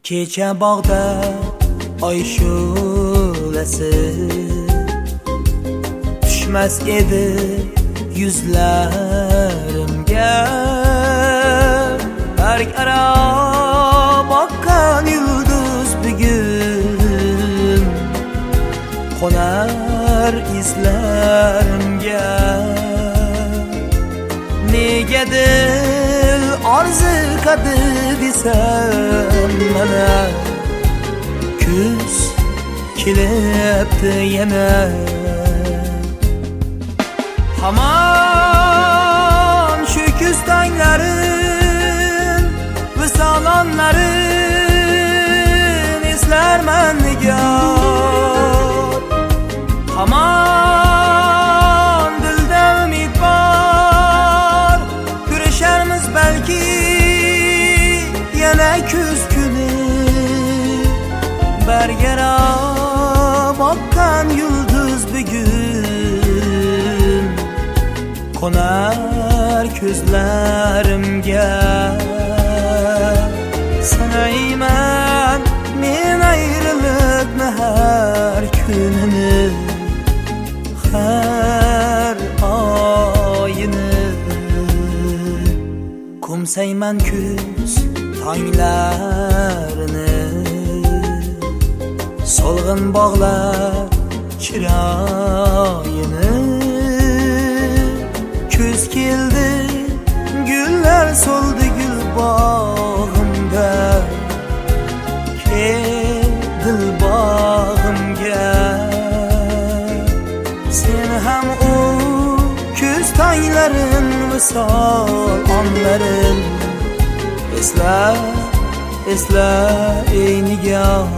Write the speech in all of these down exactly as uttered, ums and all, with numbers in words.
Kecha bog'da oy shu'lasi tushmas edi yuzlarimga. Barg aro boqqan yulduz bugun qo'nar izlarimga. Nega dil orziqadi desam mana, kuz kelibdi yana. Hamon shu kuz tonglarin, visol onlarin eslarman nigar. Hamon dilda umid bor, ko'risharmiz balki yana kuz kuni. Bargaro boqqan yulduz bugun qo'nar ko'zlarimga. Sanayman men ayriliqni har kunini, har oyini. Qo'msayman kuz tonglarini, so'lg'in bog'lar chiroyini. Kuz keldi, gullar so'ldi gul bog'imda. Kel dil bog'imga, sen ham u kuz tonglarin, visol onlarin esla, esla ey nigor.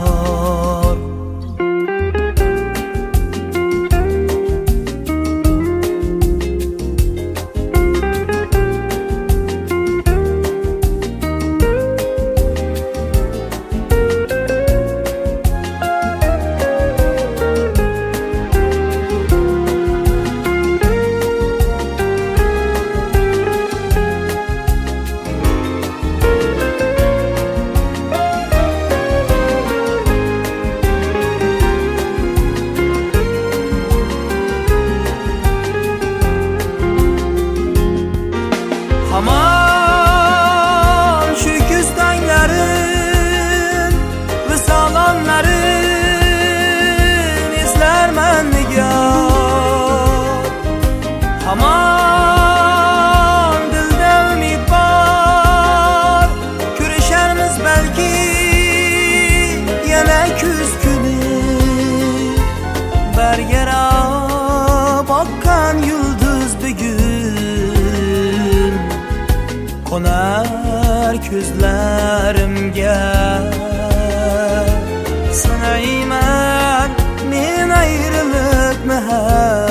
Hamon shu kuz tonglarin, visol onlarin eslarman nigar. Hamon dilda umid bor, ko'risharmiz balki yana kuz kuni. Bargaro boqqan yulduz bugun qo'nar ko'zlarimga. Sanayman men ayriliqni har